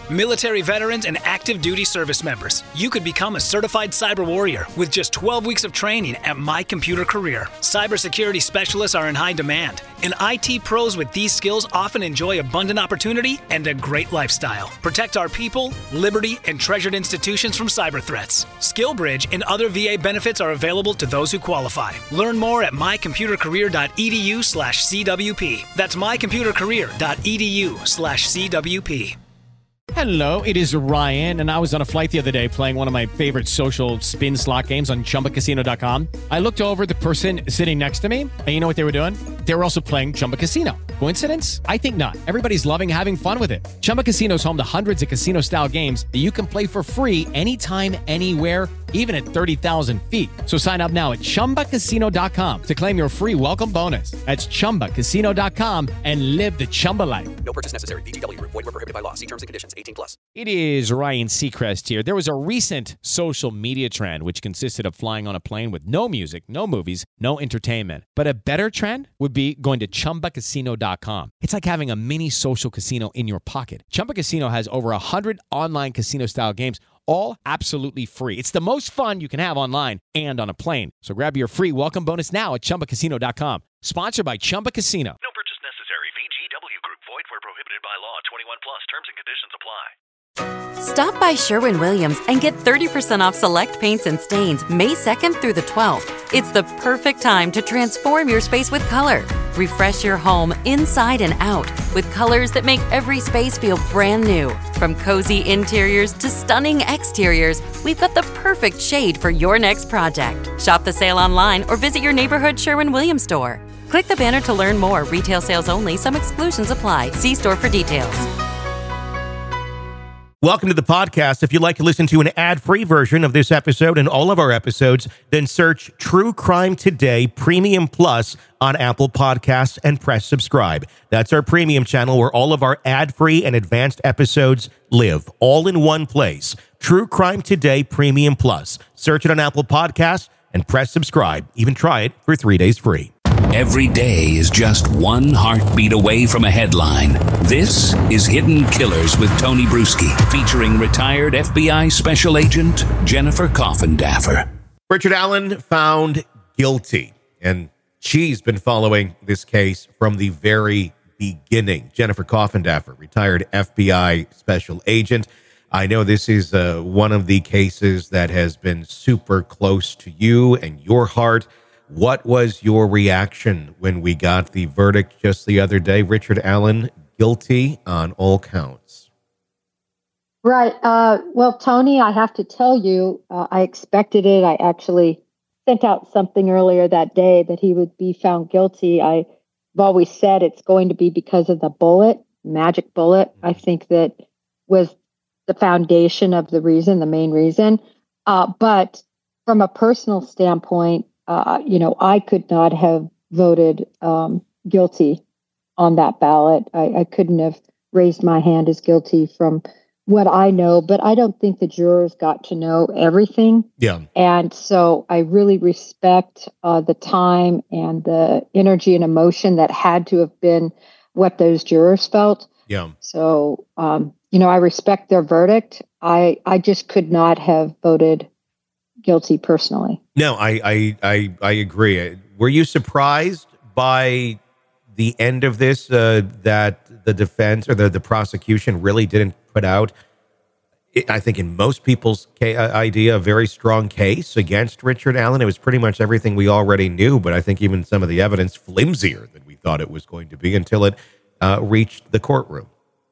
Military veterans and active duty service members, you could become a certified cyber warrior with just 12 weeks of training at My Computer Career. Cybersecurity specialists are in high demand, and IT pros with these skills often enjoy abundant opportunity and a great lifestyle. Protect our people, liberty, and treasured institutions from cyber threats. SkillBridge and other VA benefits are available to those who qualify. Learn more at mycomputercareer.edu/CWP. That's mycomputercareer.edu/CWP. Hello, it is Ryan, and I was on a flight the other day playing one of my favorite social spin slot games on ChumbaCasino.com. I looked over at the person sitting next to me, and you know what they were doing? They were also playing Chumba Casino. Coincidence? I think not. Everybody's loving having fun with it. Chumba Casino is home to hundreds of casino-style games that you can play for free anytime, anywhere, even at 30,000 feet. So sign up now at ChumbaCasino.com to claim your free welcome bonus. That's ChumbaCasino.com and live the Chumba life. No purchase necessary. VGW. Void where prohibited by law. See terms and conditions. 18+. It is Ryan Seacrest here. There was a recent social media trend which consisted of flying on a plane with no music, no movies, no entertainment. But a better trend would be going to ChumbaCasino.com. It's like having a mini social casino in your pocket. Chumba Casino has over 100 online casino-style games, all absolutely free. It's the most fun you can have online and on a plane. So grab your free welcome bonus now at ChumbaCasino.com. Sponsored by Chumba Casino. No purchase necessary. VGW Group. Void where prohibited by law. 21+. Terms and conditions apply. Stop by Sherwin-Williams and get 30% off select paints and stains May 2nd through the 12th. It's the perfect time to transform your space with color. Refresh your home inside and out with colors that make every space feel brand new. From cozy interiors to stunning exteriors, we've got the perfect shade for your next project. Shop the sale online or visit your neighborhood Sherwin-Williams store. Click the banner to learn more. Retail sales only. Some exclusions apply. See store for details. Welcome to the podcast. If you'd like to listen to an ad-free version of this episode and all of our episodes, then search True Crime Today Premium Plus on Apple Podcasts and press subscribe. That's our premium channel where all of our ad-free and advanced episodes live, all in one place. True Crime Today Premium Plus. Search it on Apple Podcasts and press subscribe. Even try it for 3 days free. Every day is just one heartbeat away from a headline. This is Hidden Killers with Tony Bruschi, featuring retired FBI Special Agent Jennifer Coffindaffer. Richard Allen found guilty, and she's been following this case from the very beginning. Jennifer Coffindaffer, retired FBI Special Agent. I know this is one of the cases that has been super close to you and your heart. What was your reaction when we got the verdict just the other day? Richard Allen, guilty on all counts. Right. Well, Tony, I have to tell you, I expected it. I actually sent out something earlier that day that he would be found guilty. I've always said it's going to be because of the bullet, magic bullet. I think that was the foundation of the reason, the main reason. But from a personal standpoint, I could not have voted guilty on that ballot. I couldn't have raised my hand as guilty from what I know, but I don't think the jurors got to know everything. Yeah. And so I really respect the time and the energy and emotion that had to have been what those jurors felt. Yeah. So, I respect their verdict. I just could not have voted guilty personally. No, I agree. Were you surprised by the end of this, that the defense or the prosecution really didn't put out, I think in most people's idea, a very strong case against Richard Allen? It was pretty much everything we already knew, but I think even some of the evidence flimsier than we thought it was going to be until it reached the courtroom.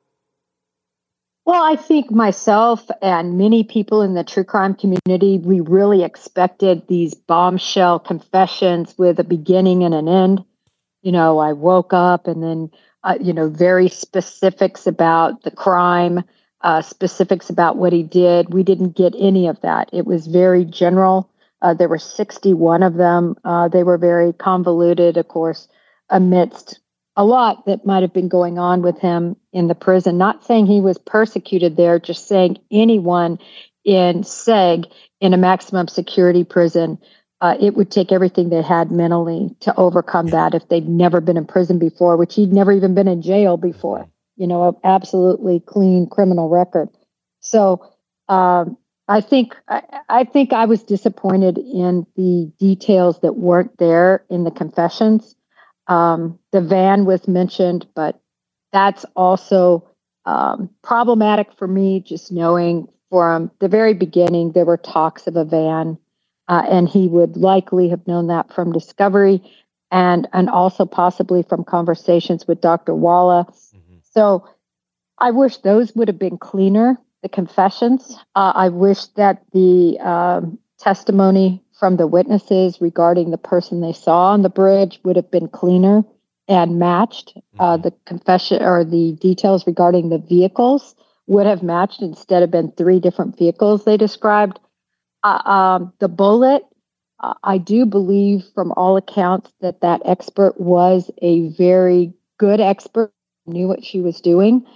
Well, I think myself and many people in the true crime community, we really expected these bombshell confessions with a beginning and an end. I woke up and then, very specifics about the crime, specifics about what he did. We didn't get any of that. It was very general. There were 61 of them. They were very convoluted, of course, amidst a lot that might have been going on with him in the prison. Not saying he was persecuted there, just saying anyone in SEG, in a maximum security prison, it would take everything they had mentally to overcome that if they'd never been in prison before, which he'd never even been in jail before. an absolutely clean criminal record. So I think I was disappointed in the details that weren't there in the confessions. The van was mentioned, but that's also problematic for me, just knowing from the very beginning there were talks of a van, and he would likely have known that from discovery and also possibly from conversations with Dr. Walla. Mm-hmm. So I wish those would have been cleaner, the confessions. I wish that the testimony from the witnesses regarding the person they saw on the bridge would have been cleaner and matched. The confession or the details regarding the vehicles would have matched instead of been 3 different vehicles they described. The bullet, I do believe from all accounts that expert was a very good expert, knew what she was doing,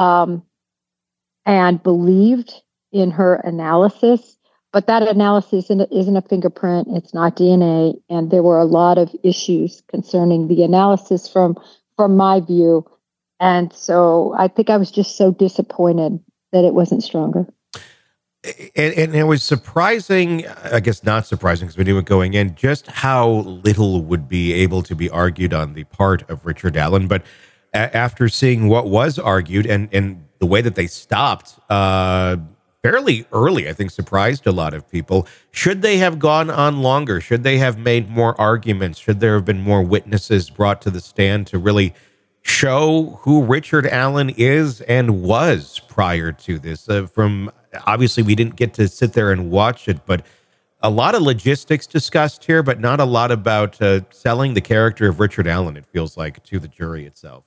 and believed in her analysis. But that analysis isn't a fingerprint. It's not DNA. And there were a lot of issues concerning the analysis from my view. And so I think I was just so disappointed that it wasn't stronger. And it was surprising, I guess not surprising because we knew it going in, just how little would be able to be argued on the part of Richard Allen. But after seeing what was argued and the way that they stopped fairly early, I think surprised a lot of people. Should they have gone on longer? Should they have made more arguments? Should there have been more witnesses brought to the stand to really show who Richard Allen is and was prior to this? Obviously, we didn't get to sit there and watch it, but a lot of logistics discussed here, but not a lot about selling the character of Richard Allen, it feels like, to the jury itself.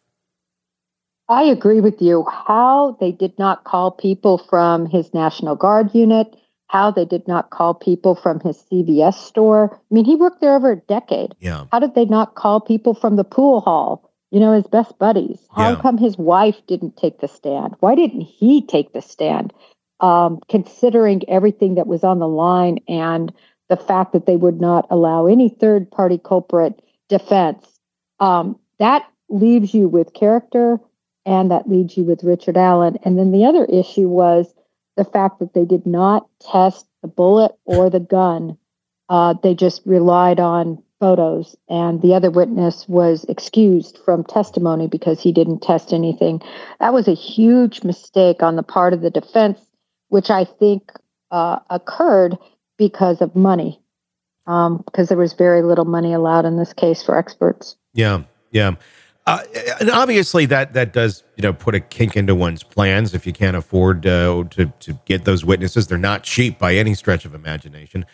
I agree with you. How they did not call people from his National Guard unit, how they did not call people from his CVS store. I mean, he worked there over a decade. Yeah. How did they not call people from the pool hall, his best buddies? How come his wife didn't take the stand? Why didn't he take the stand? Considering everything that was on the line and the fact that they would not allow any third-party culprit defense, that leaves you with character, and that leaves you with Richard Allen. And then the other issue was the fact that they did not test the bullet or the gun. They just relied on photos, and the other witness was excused from testimony because he didn't test anything. That was a huge mistake on the part of the defense, which I think occurred because of money, because there was very little money allowed in this case for experts. Yeah. And obviously that does, put a kink into one's plans if you can't afford to get those witnesses. They're not cheap by any stretch of imagination.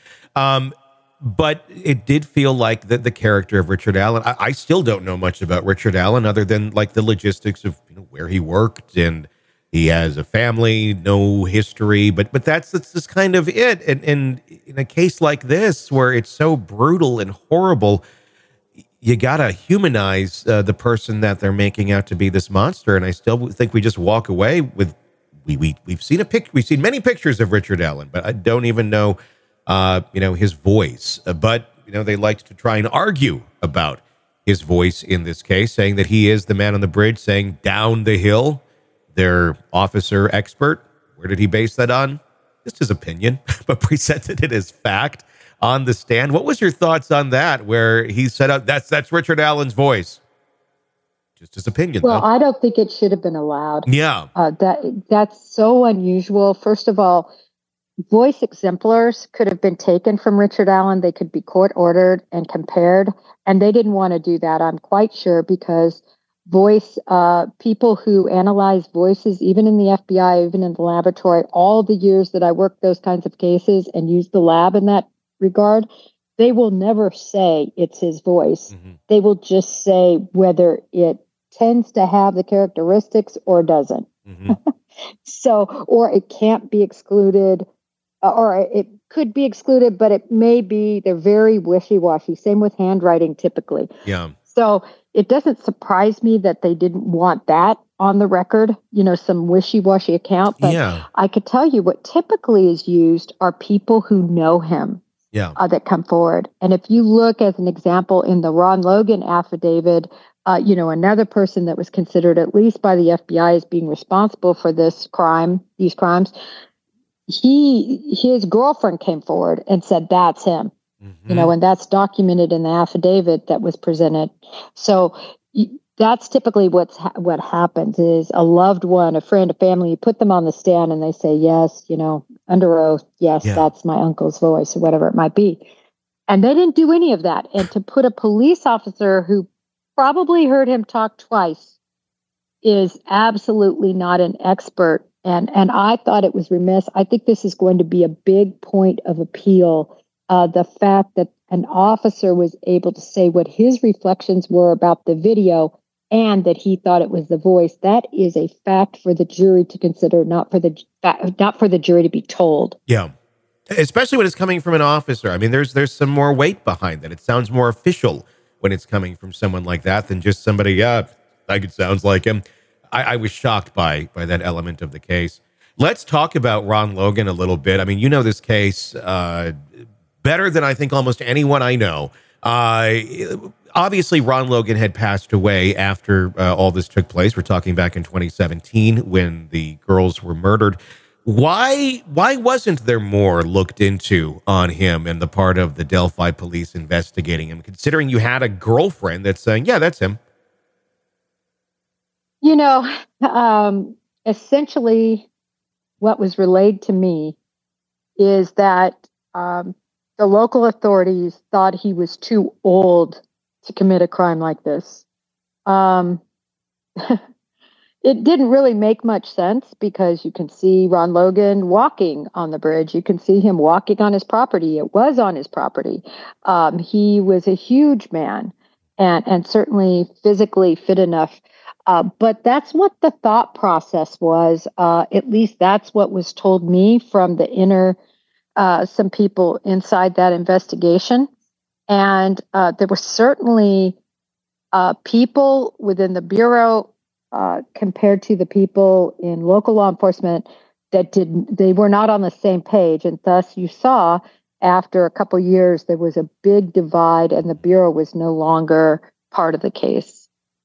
But it did feel like that the character of Richard Allen, I still don't know much about Richard Allen other than like the logistics of where he worked, and he has a family, no history, but that's just kind of it. And in a case like this, where it's so brutal and horrible, you gotta humanize the person that they're making out to be this monster. And I still think we just walk away with we've seen we've seen many pictures of Richard Allen, but I don't even know his voice. But they liked to try and argue about his voice in this case, saying that he is the man on the bridge saying down the hill. Their officer expert, where did he base that on? Just his opinion, but presented it as fact on the stand. What was your thoughts on that, where he said, that's Richard Allen's voice? Just his opinion, Well, though. I don't think it should have been allowed. Yeah. That's so unusual. First of all, voice exemplars could have been taken from Richard Allen. They could be court-ordered and compared, and they didn't want to do that, I'm quite sure, because people who analyze voices, even in the FBI, even in the laboratory, all the years that I worked those kinds of cases and used the lab in that regard, they will never say it's his voice. Mm-hmm. They will just say whether it tends to have the characteristics or doesn't. Mm-hmm. Or it can't be excluded, or it could be excluded, but it may be, they're very wishy-washy. Same with handwriting typically. Yeah. So it doesn't surprise me that they didn't want that on the record, some wishy-washy account. But yeah. I could tell you what typically is used are people who know him that come forward. And if you look as an example in the Ron Logan affidavit, Another person that was considered, at least by the FBI, as being responsible for these crimes, his girlfriend came forward and said, that's him, and that's documented in the affidavit that was presented. So that's typically what happens is a loved one, a friend, a family, you put them on the stand and they say, yes, under oath, yes, that's my uncle's voice or whatever it might be. And they didn't do any of that. And to put a police officer who probably heard him talk twice is absolutely not an expert. And I thought it was remiss. I think this is going to be a big point of appeal. The fact that an officer was able to say what his reflections were about the video and that he thought it was the voice, that is a fact for the jury to consider, not for the jury to be told. Yeah. Especially when it's coming from an officer. I mean, there's some more weight behind that. It sounds more official when it's coming from someone like that than just somebody, like it sounds like him. I was shocked by that element of the case. Let's talk about Ron Logan a little bit. I mean, you know this case better than I think almost anyone I know. Obviously, Ron Logan had passed away after all this took place. We're talking back in 2017 when the girls were murdered. Why wasn't there more looked into on him and the part of the Delphi police investigating him, considering you had a girlfriend that's saying, yeah, that's him? Essentially what was relayed to me is that the local authorities thought he was too old to commit a crime like this. It didn't really make much sense because you can see Ron Logan walking on the bridge. You can see him walking on his property. It was on his property. He was a huge man and certainly physically fit enough. But that's what the thought process was. At least that's what was told me from some people inside that investigation. And there were certainly people within the Bureau compared to the people in local law enforcement they were not on the same page. And thus you saw after a couple years, there was a big divide and the Bureau was no longer part of the case.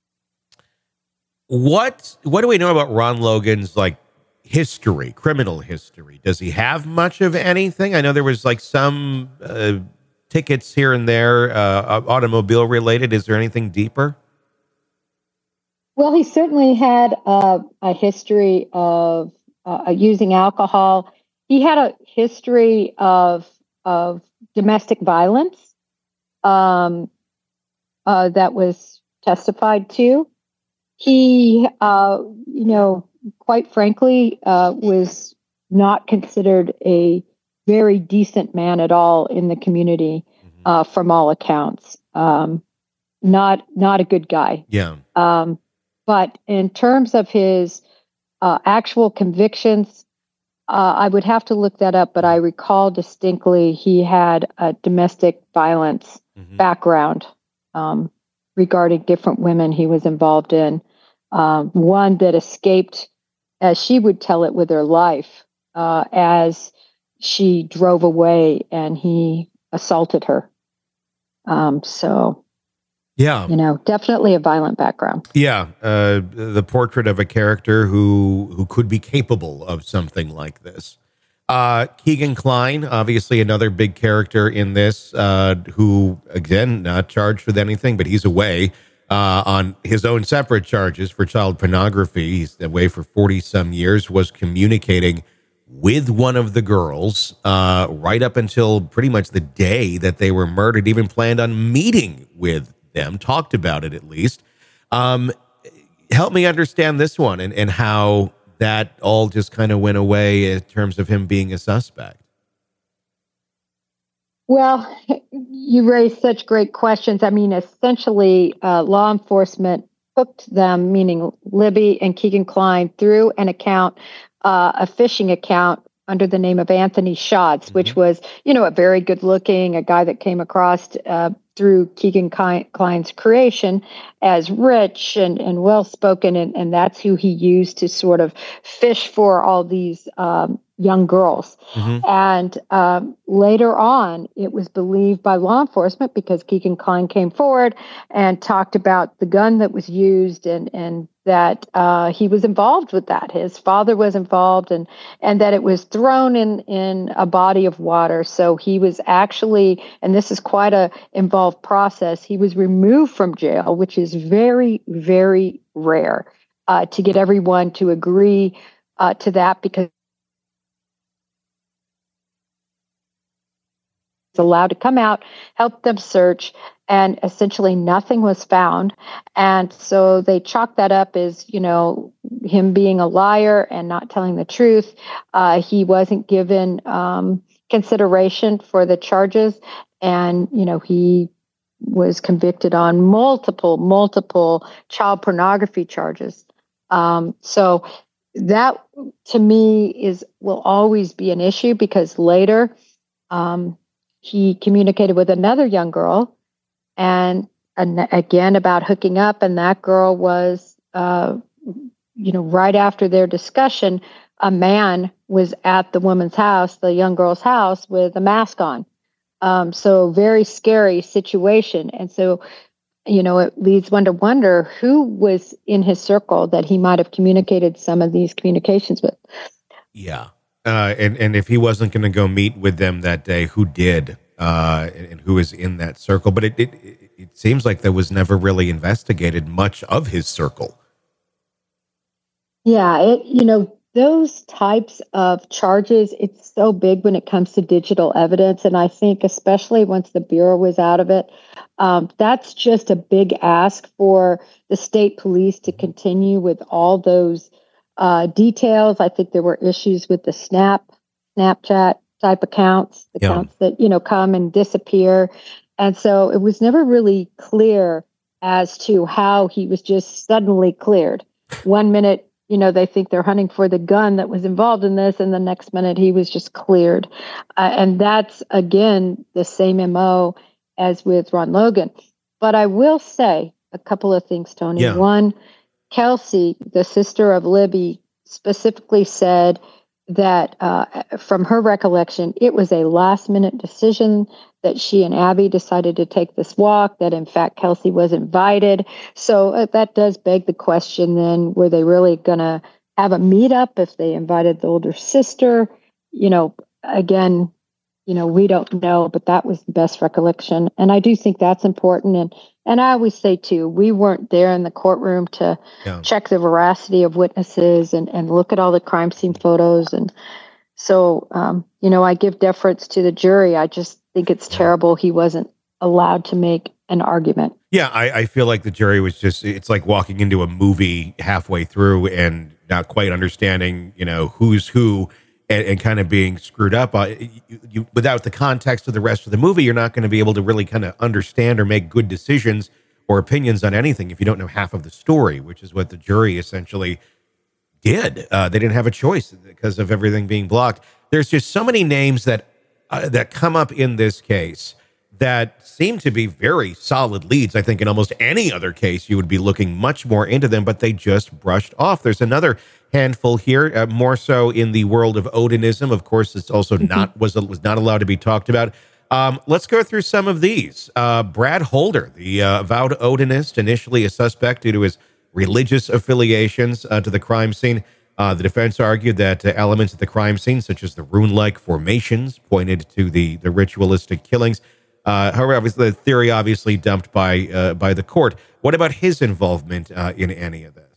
What do we know about Ron Logan's history, criminal history? Does he have much of anything? I know there was some tickets here and there, automobile related. Is there anything deeper? Well, he certainly had a history of using alcohol. He had a history of domestic violence that was testified to. He, quite frankly, was not considered a very decent man at all in the community, from all accounts. Not a good guy. Yeah. But in terms of his actual convictions, I would have to look that up, but I recall distinctly he had a domestic violence background regarding different women he was involved in. One that escaped, as she would tell it, with her life as she drove away and he assaulted her. Yeah. Definitely a violent background. Yeah. The portrait of a character who could be capable of something like this. Keegan Kline, obviously another big character in this, who, again, not charged with anything, but he's away on his own separate charges for child pornography. He's away for 40-some years, was communicating with one of the girls right up until pretty much the day that they were murdered, even planned on meeting with them, talked about it at least. Help me understand this one and how that all just kind of went away in terms of him being a suspect. Well, you raised such great questions. I mean, essentially, law enforcement hooked them, meaning Libby and Keegan Kline, through an account, a phishing account under the name of Anthony Schatz, which was, a very good looking, a guy that came across through Keegan Kline's creation as rich and well-spoken. And that's who he used to sort of fish for all these young girls. And later on, it was believed by law enforcement because Keegan Kline came forward and talked about the gun that was used and that he was involved with that. His father was involved and that it was thrown in a body of water. So he was actually, and this is quite a involved process, he was removed from jail, which is very, very rare to get everyone to agree to that because allowed to come out, help them search, and essentially nothing was found. And so they chalked that up as, him being a liar and not telling the truth. He wasn't given consideration for the charges. And, he was convicted on multiple child pornography charges. So that to me will always be an issue because later, he communicated with another young girl and again about hooking up. And that girl was, right after their discussion, a man was at the woman's house, the young girl's house, with a mask on. So very scary situation. And so, it leads one to wonder who was in his circle that he might have communicated some of these communications with. Yeah. And if he wasn't going to go meet with them that day, who did, and who is in that circle? But it seems like there was never really investigated much of his circle. Yeah, those types of charges, it's so big when it comes to digital evidence. And I think especially once the Bureau was out of it, that's just a big ask for the state police to continue with all those details. I think there were issues with the Snapchat type accounts, accounts that, come and disappear. And so it was never really clear as to how he was just suddenly cleared. 1 minute, they think they're hunting for the gun that was involved in this. And the next minute he was just cleared. And that's, again, the same MO as with Ron Logan. But I will say a couple of things, Tony. Yeah. One, Kelsey, the sister of Libby, specifically said that from her recollection, it was a last-minute decision that she and Abby decided to take this walk, that in fact Kelsey was invited. So that does beg the question then, were they really going to have a meetup if they invited the older sister? Again, we don't know, but that was the best recollection. And I do think that's important. And I always say, too, we weren't there in the courtroom to check the veracity of witnesses and look at all the crime scene photos. And so, I give deference to the jury. I just think it's terrible he wasn't allowed to make an argument. Yeah, I feel like the jury was it's like walking into a movie halfway through and not quite understanding, who's who. And kind of being screwed up. You, without the context of the rest of the movie, you're not going to be able to really kind of understand or make good decisions or opinions on anything if you don't know half of the story, which is what the jury essentially did. They didn't have a choice because of everything being blocked. There's just so many names that come up in this case that seem to be very solid leads. I think in almost any other case, you would be looking much more into them, but they just brushed off. There's another handful here, more so in the world of Odinism. Of course, it's also was not allowed to be talked about. Let's go through some of these. Brad Holder, the avowed Odinist, initially a suspect due to his religious affiliations to the crime scene. The defense argued that elements of the crime scene, such as the rune-like formations, pointed to the ritualistic killings. However, the theory obviously dumped by the court. What about his involvement in any of this?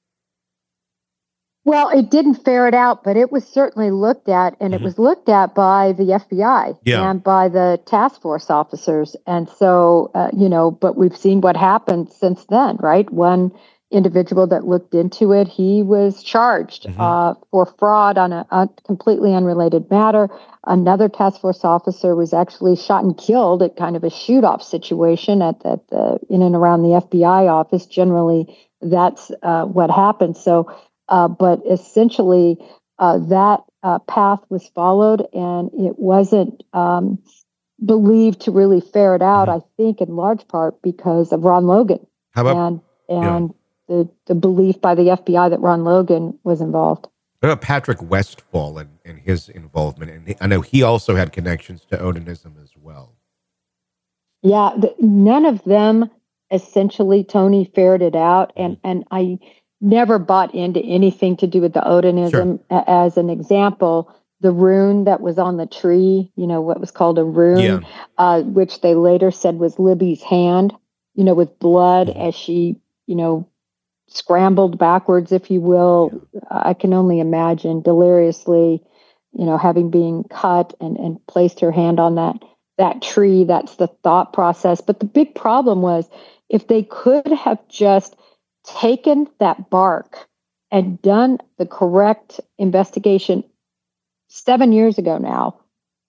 Well, it didn't ferret out, but it was certainly looked at, and it was looked at by the FBI and by the task force officers. And so, but we've seen what happened since then, right? One individual that looked into it, he was charged for fraud on a completely unrelated matter. Another task force officer was actually shot and killed at kind of a shoot-off situation at the in and around the FBI office. Generally, that's what happened. So, but essentially, that path was followed, and it wasn't believed to really ferret out. I think in large part because of Ron Logan. How about and the belief by the FBI that Ron Logan was involved. What about Patrick Westphal and his involvement? And I know he also had connections to Odinism as well. Yeah, none of them essentially, Tony, ferreted out, and I never bought into anything to do with the Odinism. Sure. As an example, the rune that was on the tree, what was called a rune, which they later said was Libby's hand, with blood as she, scrambled backwards, if you will. I can only imagine deliriously, having been cut and placed her hand on that tree. That's the thought process. But the big problem was, if they could have just taken that bark and done the correct investigation 7 years ago now,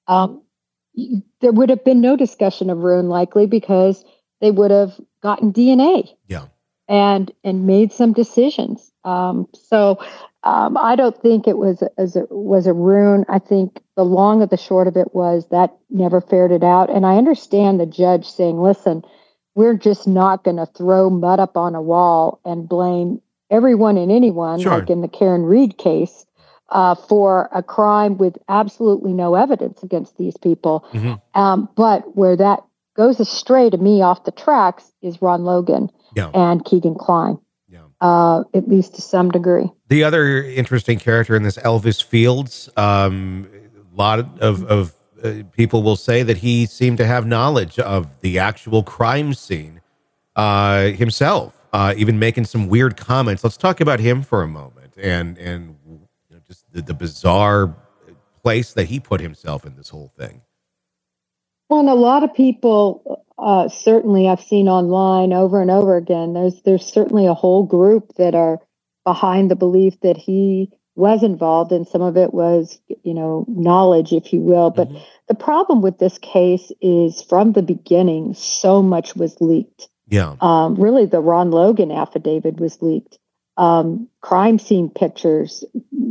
there would have been no discussion of rune, likely, because they would have gotten DNA and made some decisions. So I don't think it was a rune. I think the long of the short of it was that never ferreted out. And I understand the judge saying, listen, we're just not going to throw mud up on a wall and blame everyone and anyone, Sure. like in the Karen Reed case, for a crime with absolutely no evidence against these people. But where that goes astray to me off the tracks is Ron Logan and Keegan Kline, at least to some degree. The other interesting character in this, Elvis Fields, a lot of people will say that he seemed to have knowledge of the actual crime scene himself, even making some weird comments. Let's talk about him for a moment and just the bizarre place that he put himself in this whole thing. Well, and a lot of people, certainly I've seen online over and over again, there's certainly a whole group that are behind the belief that he was involved, and some of it was, knowledge, if you will. But the problem with this case is, from the beginning, so much was leaked. Really, the Ron Logan affidavit was leaked. Crime scene pictures,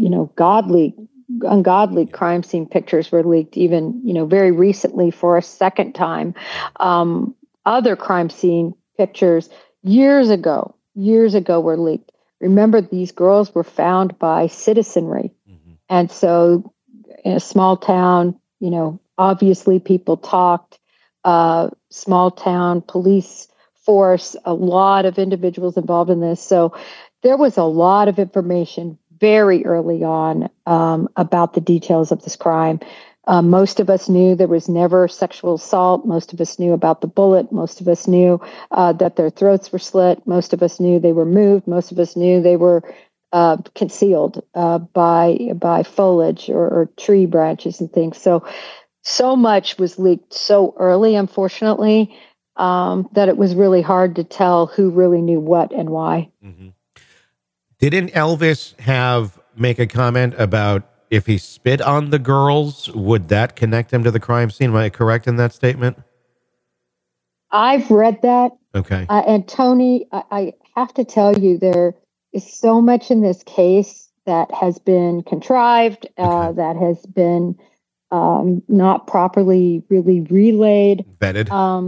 ungodly crime scene pictures were leaked, even, very recently for a second time. Other crime scene pictures years ago were leaked. Remember, these girls were found by citizenry. And so in a small town, obviously people talked, small town police force, a lot of individuals involved in this. So there was a lot of information very early on about the details of this crime. Most of us knew there was never sexual assault. Most of us knew about the bullet. Most of us knew that their throats were slit. Most of us knew they were moved. Most of us knew they were concealed by foliage or tree branches and things. So much was leaked so early, unfortunately, that it was really hard to tell who really knew what and why. Didn't Elvis make a comment about if he spit on the girls, would that connect him to the crime scene? Am I correct in that statement? I've read that. Okay. And Tony, I have to tell you, there is so much in this case that has been contrived, that has been not properly really relayed. Vetted.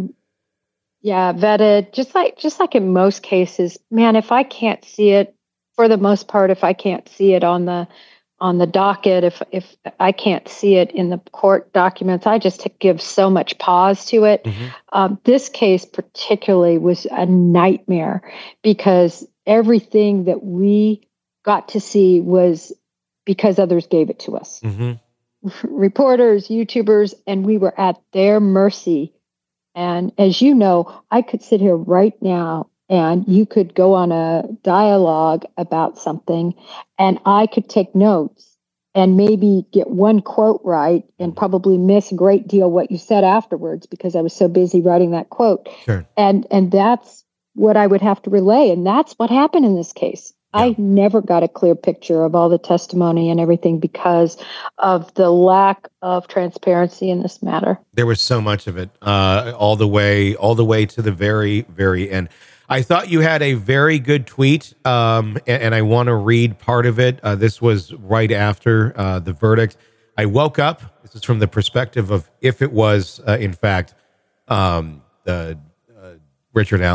Vetted. Just like in most cases, man, if I can't see it, for the most part, if I can't see it on the docket, if I can't see it in the court documents, I just give so much pause to it. This case particularly was a nightmare because everything that we got to see was because others gave it to us. Reporters, YouTubers, and we were at their mercy. And as you know, I could sit here right now and you could go on a dialogue about something and I could take notes and maybe get one quote right and probably miss a great deal what you said afterwards because I was so busy writing that quote. Sure. And that's what I would have to relay. And that's what happened in this case. I never got a clear picture of all the testimony and everything because of the lack of transparency in this matter. There was so much of it, all the way to the very, very end. I thought you had a very good tweet, and I want to read part of it. This was right after the verdict. I woke up. This is from the perspective of if it was, in fact, Richard Allen.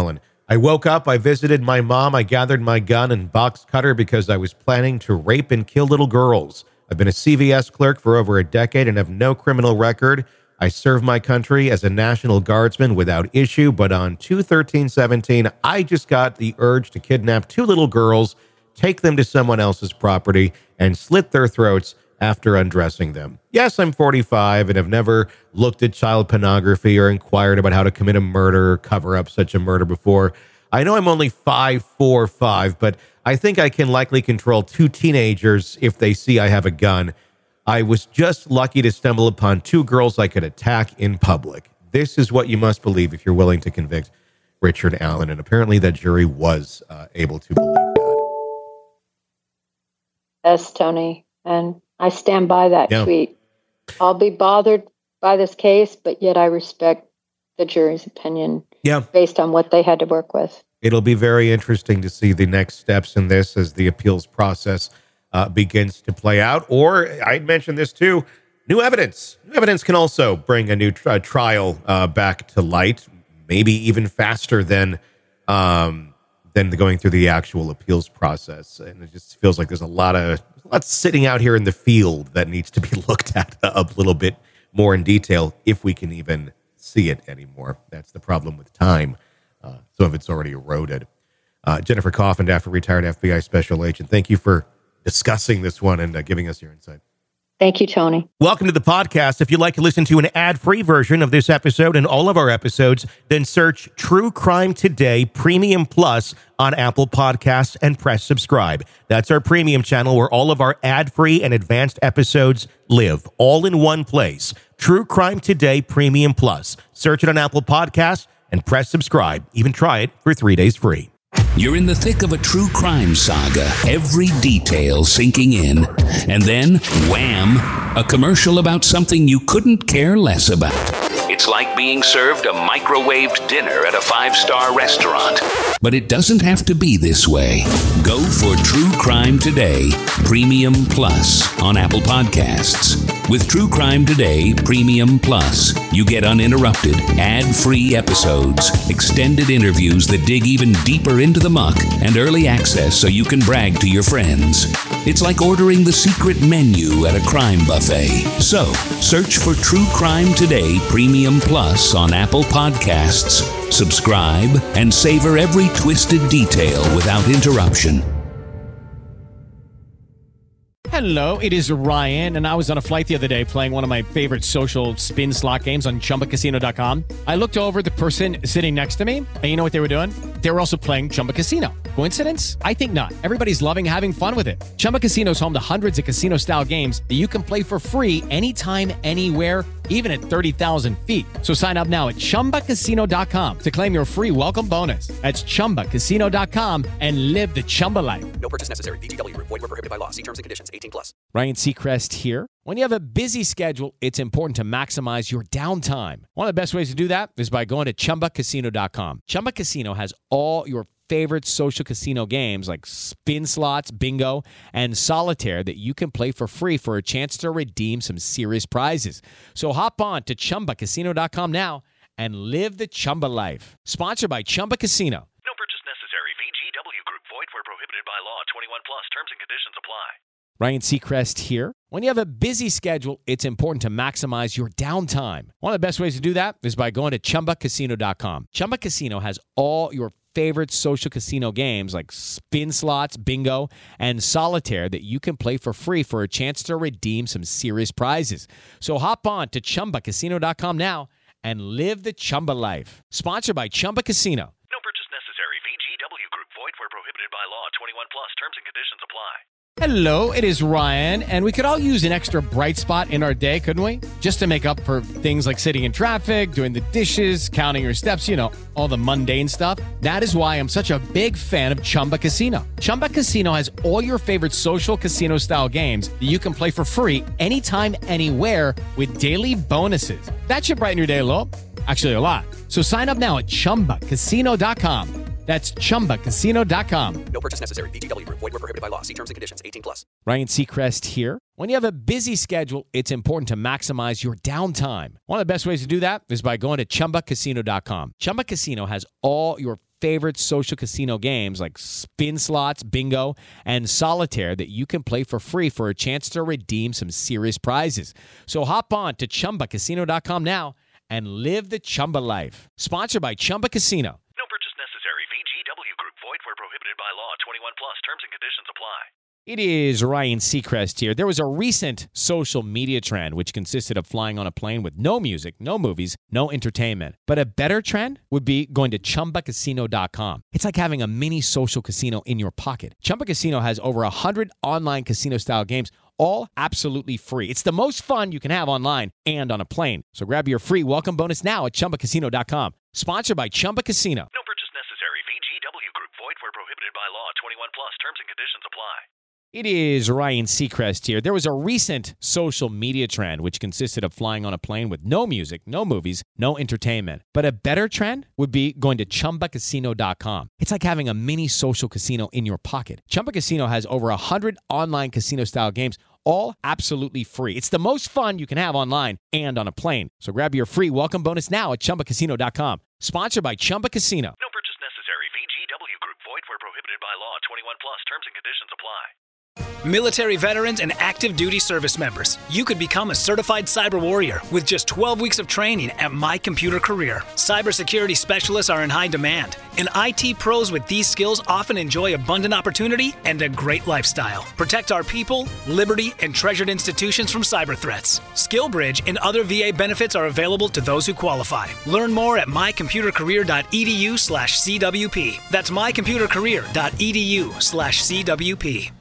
I woke up, I visited my mom, I gathered my gun and box cutter because I was planning to rape and kill little girls. I've been a CVS clerk for over a decade and have no criminal record. I serve my country as a National Guardsman without issue, but on 2/13/17, I just got the urge to kidnap 2 little girls, take them to someone else's property, and slit their throats after undressing them. Yes, I'm 45 and have never looked at child pornography or inquired about how to commit a murder or cover up such a murder before. I know I'm only 5'4", but I think I can likely control 2 teenagers if they see I have a gun. I was just lucky to stumble upon 2 girls I could attack in public. This is what you must believe if you're willing to convict Richard Allen. And apparently that jury was able to believe that. Yes, Tony. And I stand by that tweet. I'll be bothered by this case, but yet I respect the jury's opinion based on what they had to work with. It'll be very interesting to see the next steps in this as the appeals process begins to play out. Or I'd mentioned this too, new evidence. New evidence can also bring a new trial back to light, maybe even faster than going through the actual appeals process. And it just feels like there's a lot sitting out here in the field that needs to be looked at a little bit more in detail if we can even see it anymore. That's the problem with time. Some of it's already eroded. Jennifer Coffindaffer, retired FBI special agent, thank you for discussing this one and giving us your insight. Thank you, Tony. Welcome to the podcast. If you'd like to listen to an ad-free version of this episode and all of our episodes, then search True Crime Today Premium Plus on Apple Podcasts and press subscribe. That's our premium channel where all of our ad-free and advanced episodes live, all in one place. True Crime Today Premium Plus. Search it on Apple Podcasts and press subscribe. Even try it for 3 days free. You're in the thick of a true crime saga, every detail sinking in, and then, wham, a commercial about something you couldn't care less about. It's like being served a microwaved dinner at a 5-star restaurant. But it doesn't have to be this way. Go for True Crime Today Premium Plus on Apple Podcasts. With True Crime Today Premium Plus, you get uninterrupted, ad-free episodes, extended interviews that dig even deeper into the muck, and early access so you can brag to your friends. It's like ordering the secret menu at a crime buffet. So, search for True Crime Today Premium Plus on Apple Podcasts, subscribe, and savor every twisted detail without interruption. Hello, it is Ryan, and I was on a flight the other day playing one of my favorite social spin slot games on ChumbaCasino.com. I looked over at the person sitting next to me, and you know what they were doing? They were also playing Chumba Casino. Coincidence? I think not. Everybody's loving having fun with it. Chumba Casino is home to hundreds of casino-style games that you can play for free anytime, anywhere, even at 30,000 feet. So sign up now at ChumbaCasino.com to claim your free welcome bonus. That's ChumbaCasino.com and live the Chumba life. No purchase necessary. VGW Group. Void where prohibited by law. See terms and conditions. 18+. Ryan Seacrest here. When you have a busy schedule, it's important to maximize your downtime. One of the best ways to do that is by going to ChumbaCasino.com. Chumba Casino has all your favorite social casino games like spin slots, bingo, and solitaire that you can play for free for a chance to redeem some serious prizes. So hop on to ChumbaCasino.com now and live the Chumba life. Sponsored by Chumba Casino. No purchase necessary. VGW Group. Void where prohibited by law. 21+. Terms and conditions apply. Ryan Seacrest here. When you have a busy schedule, it's important to maximize your downtime. One of the best ways to do that is by going to ChumbaCasino.com. Chumba Casino has all your favorite social casino games like spin slots, bingo, and solitaire that you can play for free for a chance to redeem some serious prizes. So hop on to ChumbaCasino.com now and live the Chumba life. Sponsored by Chumba Casino. No purchase necessary. VGW Group. Void where prohibited by law. 21+. Terms and conditions apply. Hello, it is Ryan, and we could all use an extra bright spot in our day, couldn't we? Just to make up for things like sitting in traffic, doing the dishes, counting your steps, you know, all the mundane stuff. That is why I'm such a big fan of Chumba Casino. Chumba Casino has all your favorite social casino-style games that you can play for free anytime, anywhere with daily bonuses. That should brighten your day a little. Actually, a lot. So sign up now at ChumbaCasino.com. That's ChumbaCasino.com. No purchase necessary. VGW Group. Void where prohibited by law. See terms and conditions. 18+. Ryan Seacrest here. When you have a busy schedule, it's important to maximize your downtime. One of the best ways to do that is by going to ChumbaCasino.com. Chumba Casino has all your favorite social casino games like spin slots, bingo, and solitaire that you can play for free for a chance to redeem some serious prizes. So hop on to ChumbaCasino.com now and live the Chumba life. Sponsored by Chumba Casino. No purchase necessary. VGW Group. Void where prohibited by law. 21 plus. Terms and conditions apply. It is Ryan Seacrest here. There was a recent social media trend which consisted of flying on a plane with no music, no movies, no entertainment. But a better trend would be going to ChumbaCasino.com. It's like having a mini social casino in your pocket. Chumba Casino has over 100 online casino-style games, all absolutely free. It's the most fun you can have online and on a plane. So grab your free welcome bonus now at ChumbaCasino.com. Sponsored by Chumba Casino. No purchase necessary. VGW Group. Void where prohibited by law. 21 plus. Terms and conditions apply. It is Ryan Seacrest here. There was a recent social media trend which consisted of flying on a plane with no music, no movies, no entertainment. But a better trend would be going to ChumbaCasino.com. It's like having a mini social casino in your pocket. Chumba Casino has over 100 online casino-style games, all absolutely free. It's the most fun you can have online and on a plane. So grab your free welcome bonus now at ChumbaCasino.com. Sponsored by Chumba Casino. No purchase necessary. VGW Group. Void where prohibited by law. 21 plus. Terms and conditions apply. Military veterans and active duty service members, you could become a certified cyber warrior with just 12 weeks of training at My Computer Career. Cybersecurity specialists are in high demand, and IT pros with these skills often enjoy abundant opportunity and a great lifestyle. Protect our people, liberty, and treasured institutions from cyber threats. SkillBridge and other VA benefits are available to those who qualify. Learn more at mycomputercareer.edu/CWP. That's mycomputercareer.edu/CWP.